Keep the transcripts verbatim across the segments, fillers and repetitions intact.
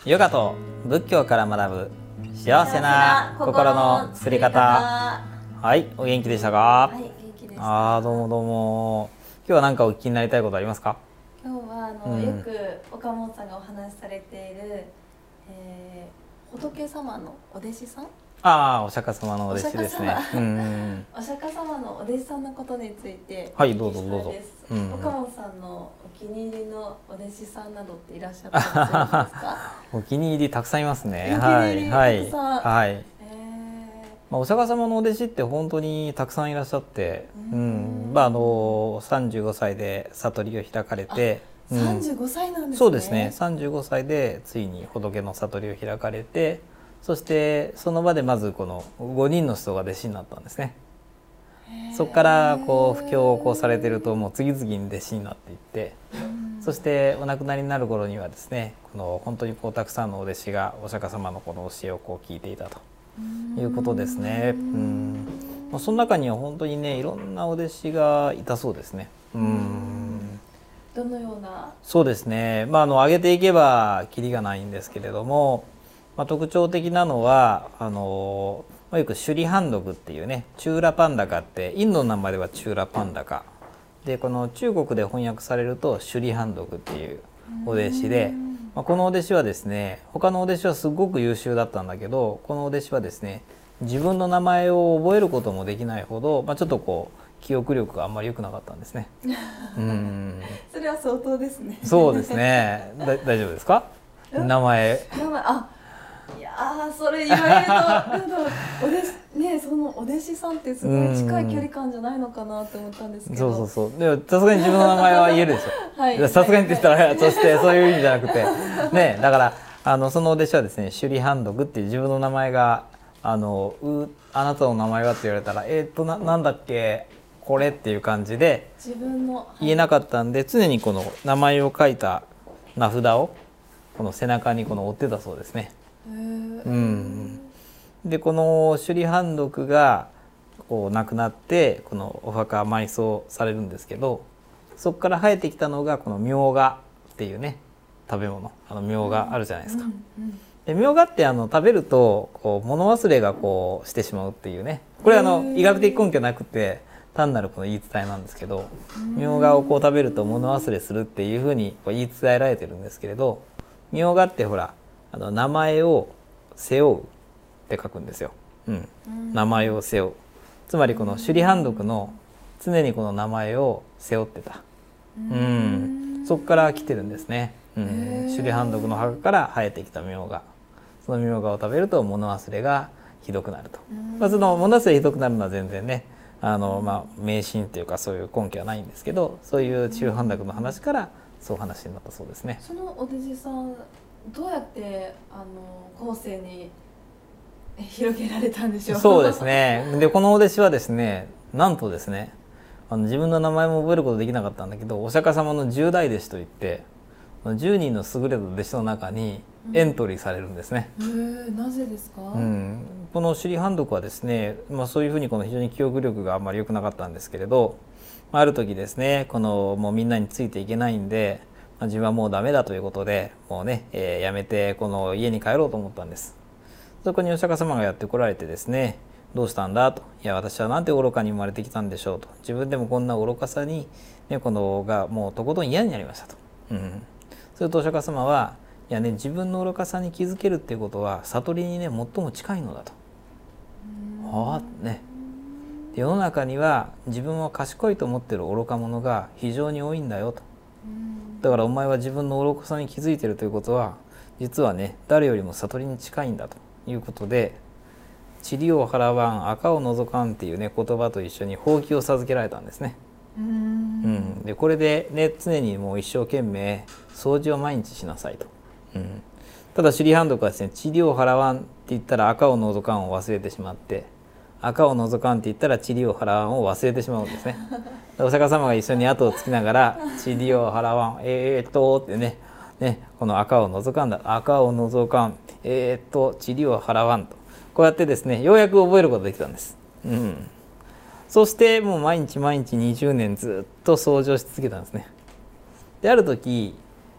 ヨガと仏教から学ぶ幸せな心の作り方。はい、お元気でしたか？ はい、元気でした。 ああ、どうもどうも。今日は何かお聞きになりたいことありますか？ 今日はあの、 うんよく岡本さんがお話しされている、えー、仏様のお弟子さん、 ああ、お釈迦様のお弟子ですね。 お釈迦様うん。 お釈迦様のお弟子さんのことについてはい、どうぞどうぞお聞きしたいです。 うん岡本さんのお気に入りのお弟子さんなどっていらっしゃったりするんですか？ お気に入りたくさんいますね。 お気はに入りいはいたくさんはい。 えまあ、お釈迦様のお弟子って本当にたくさんいらっしゃって、 ううんん、まああのさんじゅうごさいで悟りを開かれて、 ー、 うんさんじゅうごさいなんですね。 そうですね。さんじゅうごさいでついに仏の悟りを開かれて、そしてその場でまずこのごにんの人が弟子になったんですね。 へーそこからこう布教をこうされてるともう次々に弟子になっていって、 うんそしてお亡くなりになる頃にはですね、この本当にこうたくさんのお弟子がお釈迦様のこの教えをこう聞いていたということですね。うんまあその中には本当にねいろんなお弟子がいたそうですね。うんどのような。 そうですね、まあ、あの上げていけばキリがないんですけれども、まあ、特徴的なのはあの、まあ、よくシュリハンドクっていうねチューラパンダカってインドの名前ではチューラパンダカで、この中国で翻訳されるとシュリハンドクっていうお弟子で、まあ、このお弟子はですね他のお弟子はすごく優秀だったんだけど、このお弟子はですね自分の名前を覚えることもできないほど、まあ、ちょっとこう記憶力があんまり良くなかったんですね。うんそれは相当ですね。 そうですね。だ大丈夫ですか？名前。 名前、あ、いやー、それ言われるとなんかお弟子ね、そのお弟子さんってすごい近い距離感じゃないのかなって思ったんですけど。 そうそうそう。でもさすがに自分の名前は言えるでしょ。 はいさすがにって言ったら、そしてそういう意味じゃなくて、ね、だからあのそのお弟子はですね、シュリハンドクっていう自分の名前があのうあなたの名前はって言われたら、えー、っとななんだっけこれっていう感じで自分の、はい、 言えなかったんで、常にこの名前を書いた名札をこの背中にこの追ってたそうですね。 へーうん、でこのシュリハンドクがこう亡くなってこのお墓埋葬されるんですけど、そこから生えてきたのがこのミョウガっていうね食べ物、あのミョウガあるじゃないですか。 うんうんでミョウガってあの食べるとこう物忘れがこうしてしまうっていうね、これはあの医学的根拠なくて単なるこの言い伝えなんですけど、ミョウガをこう食べると物忘れするっていうふうにこう言い伝えられてるんですけれど、ミョウガってほらあの名前を背負うって書くんですよ。うん、名前を背負う。つまりこのシュリハンドクの常にこの名前を背負ってた。うん、そこから来てるんですね。うん、シュリハンドクの墓から生えてきたミョウガ。そのミョウガを食べると物忘れがひどくなると。まあ、その物忘れひどくなるのは全然ね、あのまあ迷信っていうかそういう根拠はないんですけど、そういうシュリハンドクの話からそう話になったそうですね。 そのお弟子さんどうやってあの後世に広げられたんでしょう。 そうですね。でこのお弟子はですね、なんとですね、あの自分の名前も覚えることできなかったんだけど、お釈迦様の十大弟子といってじゅうにんの優れた弟子の中にエントリーされるんですね。 うん、へえ、なぜですか？ うん、このシュリハンドクはですね、まあ、そういうふうにこの非常に記憶力があんまり良くなかったんですけれど、ある時ですね、このもうみんなについていけないんで、まあ、自分はもうダメだということでもうね、えー、やめてこの家に帰ろうと思ったんです。そこにお釈迦様がやって来られてですね、どうしたんだと。いや私はなんて愚かに生まれてきたんでしょうと。自分でもこんな愚かさに、ね、このがもうとことん嫌になりましたと。うんするとお釈迦様は、いやね、自分の愚かさに気づけるっていうことは悟りにね最も近いのだと。はあね。世の中には自分は賢いと思っている愚か者が非常に多いんだよと。だからお前は自分の愚かさに気づいているということは実はね誰よりも悟りに近いんだということで、塵を払わん垢を除かんっていうね言葉と一緒にほうきを授けられたんですね。 うん、 うん、でこれでね常にもう一生懸命掃除を毎日しなさいと。うん、ただシュリハンドクはですね、塵を払わんって言ったら垢を除かんを忘れてしまって、垢を除かんって言ったら塵を払わんを忘れてしまうんですね。お釈迦様が一緒に後をつきながら塵を払わんえー、っとってねねこの垢を除かんだ垢を除かんえー、っと塵を払わんとこうやってですねようやく覚えることができたんです。うん、そしてもう毎日毎日にじゅうねんずっと掃除をし続けたんですね。である時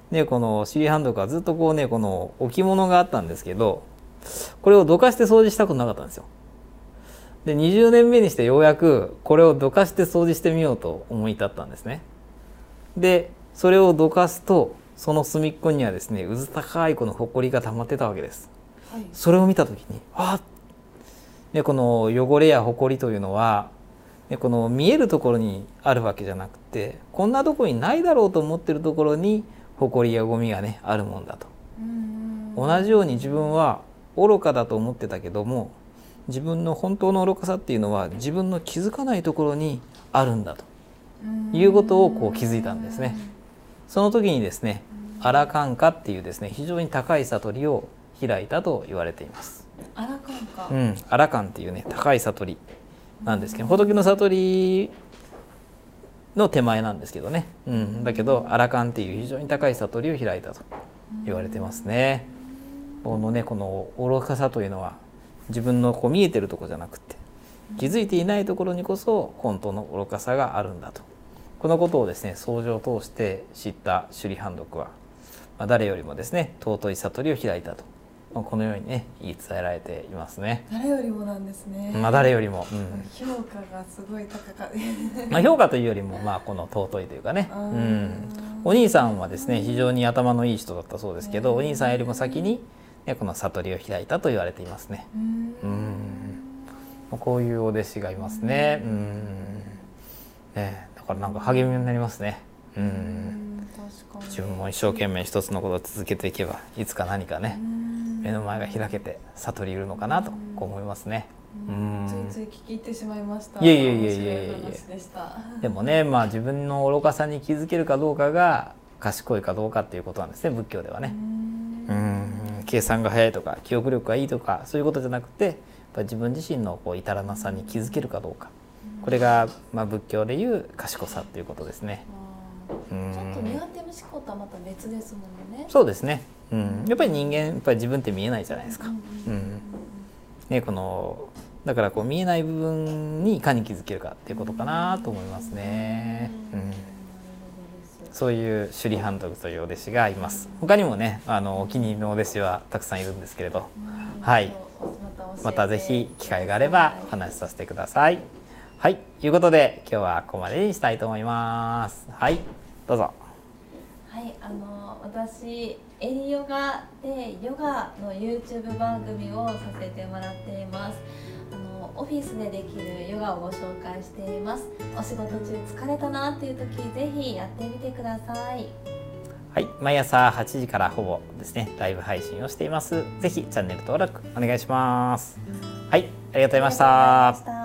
ね、このシリハンドクはずっとこうねこの置物があったんですけど、これをどかして掃除したことなかったんですよ。でにじゅうねんめにしてようやくこれをどかして掃除してみようと思い立ったんですね。でそれをどかすとその隅っこにはですねうず高いこのほこりが溜まってたわけです。はい、それを見た時にあっ、ね、この汚れやほこりというのは、ね、この見えるところにあるわけじゃなくて、こんなところにないだろうと思ってるところにほこりやゴミがねあるもんだと。同じように自分は愚かだと思ってたけども、自分の本当の愚かさっていうのは自分の気づかないところにあるんだということをこう気づいたんですね。その時にですね、アラカンカっていうですね非常に高い悟りを開いたと言われています。 アラカンか、 うん、アラカンっていうね高い悟りなんですけど、仏の悟りの手前なんですけどね、うん、だけどアラカンっていう非常に高い悟りを開いたと言われてますね。このねこの愚かさというのは自分のこう見えてるところじゃなくて、気づいていないところにこそ本当の愚かさがあるんだと、このことをですね僧正を通して知った首里判読は、まあ、誰よりもですね尊い悟りを開いたと、まあ、このようにね言い伝えられていますね。 誰よりもなんですね。 まあ誰よりも、うん、 評価がすごい高かったまあ評価というよりもまあこの尊いというかね、うん、お兄さんはですね非常に頭のいい人だったそうですけど、お兄さんよりも先に、ね、この悟りを開いたと言われていますね。うんこういうお弟子がいますね。うんね、だからなんか励みになりますね。うん確かに自分も一生懸命一つのことを続けていけば、いつか何かね目の前が開けて悟りいるのかなとこう思いますね。 うんついつい聞き入ってしまいました。 いやいやいやいやいやいやでもね、まあ自分の愚かさに気づけるかどうかが賢いかどうかっていうことなんですね、仏教ではね。うん計算が早いとか記憶力がいいとかそういうことじゃなくて、やっぱり自分自身のこう至らなさに気づけるかどうか、これがまあ仏教でいう賢さっていうことですね。 ちょっとネガティブ思考とはまた別ですもんね。 そうですね、うん、やっぱり人間やっぱり自分って見えないじゃないですか。うんね、このだからこう見えない部分にいかに気づけるかっていうことかなと思いますね。うんそういう首里判読というお弟子がいます。他にもねあのお気に入りのお弟子はたくさんいるんですけれど、はい、またぜひ機会があればお話しさせてください。はい、ということで今日はここまでにしたいと思います。はい、どうぞ。 はい、あの私エリヨガでヨガの YouTube 番組をさせてもらっています。あのオフィスでできるヨガをご紹介しています。お仕事中疲れたなっていう時ぜひやってみてください。 はい、毎朝はちじからほぼですねライブ配信をしています。ぜひチャンネル登録お願いします。はい、ありがとうございました。